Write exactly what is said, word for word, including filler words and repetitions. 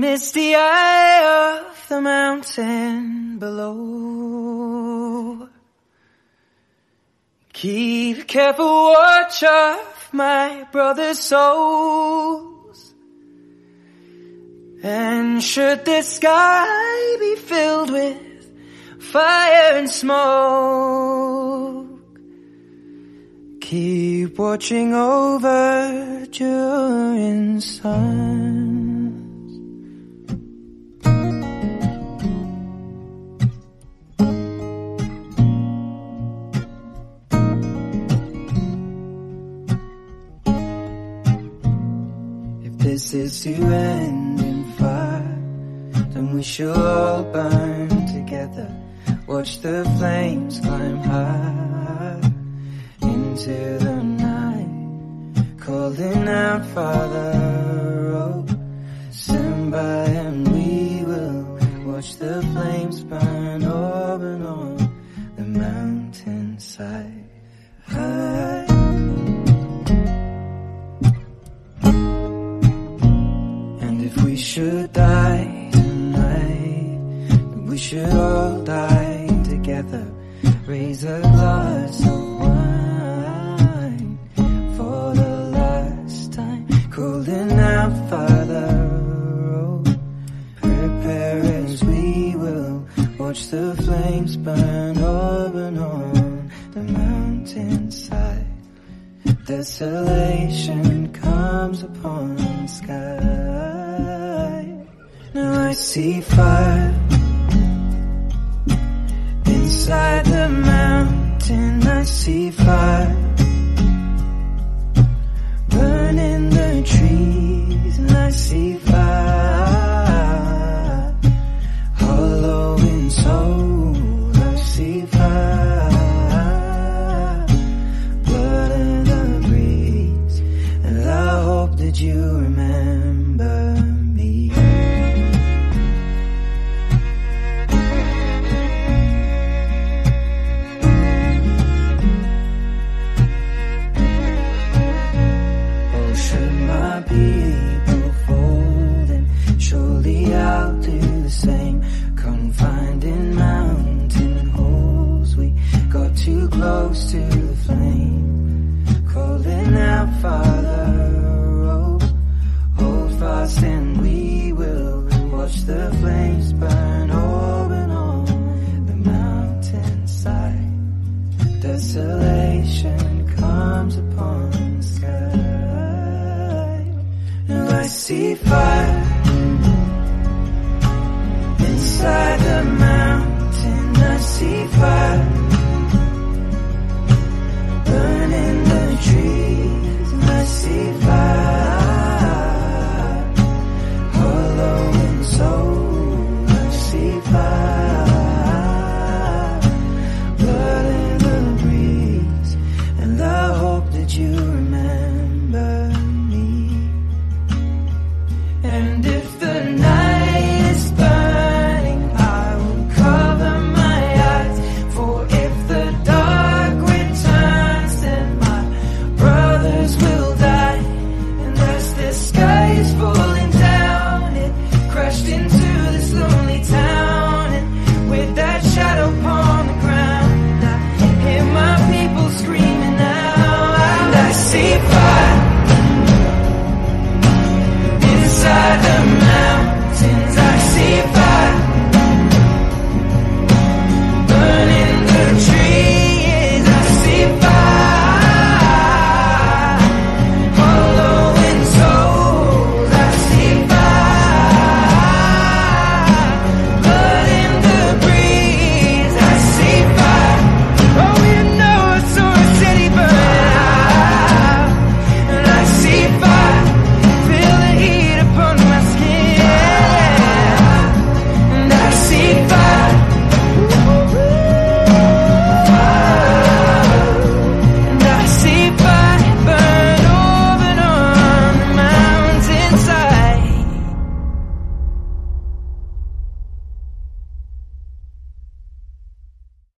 misty eye of the mountain below. Keep careful watch of my brother's souls. And should the sky be filled with fire and smoke, keep watching over during suns. If this is to end in fire, then we shall all burn together. Watch the flames climb high into the night, calling out, Father, oh, stand by and we will watch the flames burn over and on the mountainside. High. And if we should die tonight, we should all die together. Raise a glass of wine for the last time, calling out, Father, oh, prepare as we will watch the flames burn over and on the mountainside. Desolation comes upon the sky. Now I see fire inside the mountain. I see fire burning the trees, and I see fire hollow in soul. I see fire, blood in the breeze, and I hope that you remember me. People folding, surely I'll do the same. Confined in mountain holes, we got too close to the flame, calling out, Father, oh, hold fast and we will watch the flames burn over and on the mountainside. Desolation comes upon the sky. I see fire inside the mountain. I see fire burning the trees. I see fire hollow in soul. I see fire, blood in the breeze, and I hope that you remember. And if